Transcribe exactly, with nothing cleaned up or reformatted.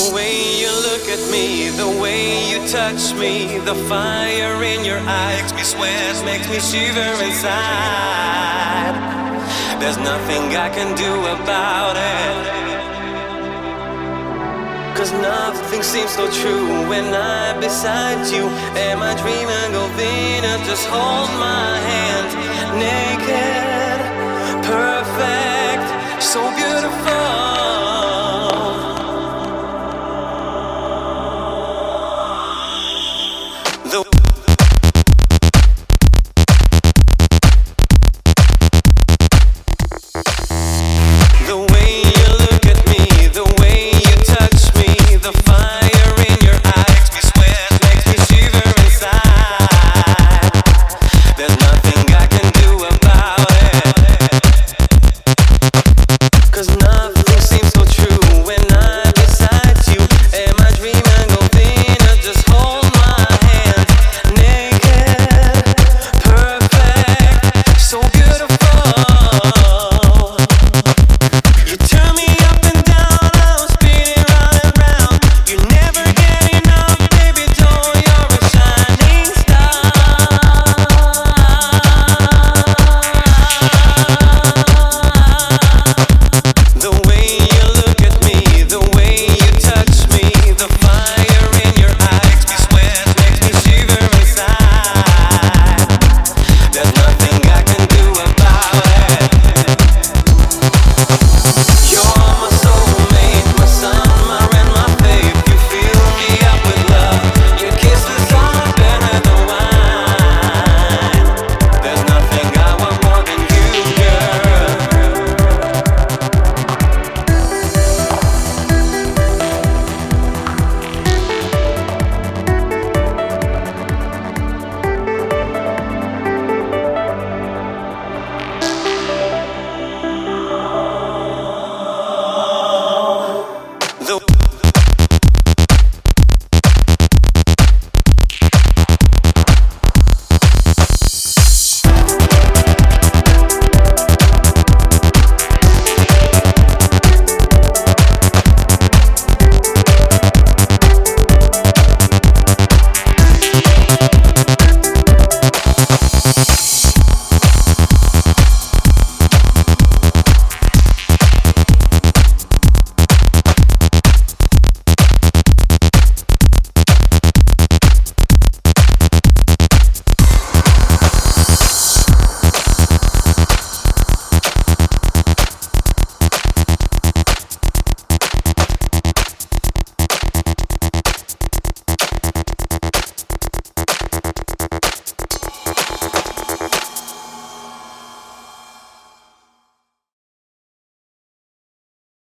The way you look at me, the way you touch me, the fire in your eyes makes me sweat, makes me shiver inside. There's nothing I can do about it, 'cause nothing seems so true when I'm beside you. Am I dreaming of Venus? Just hold my hand. Naked, perfect, so beautiful. The the way you look at me, the way you touch me, the fire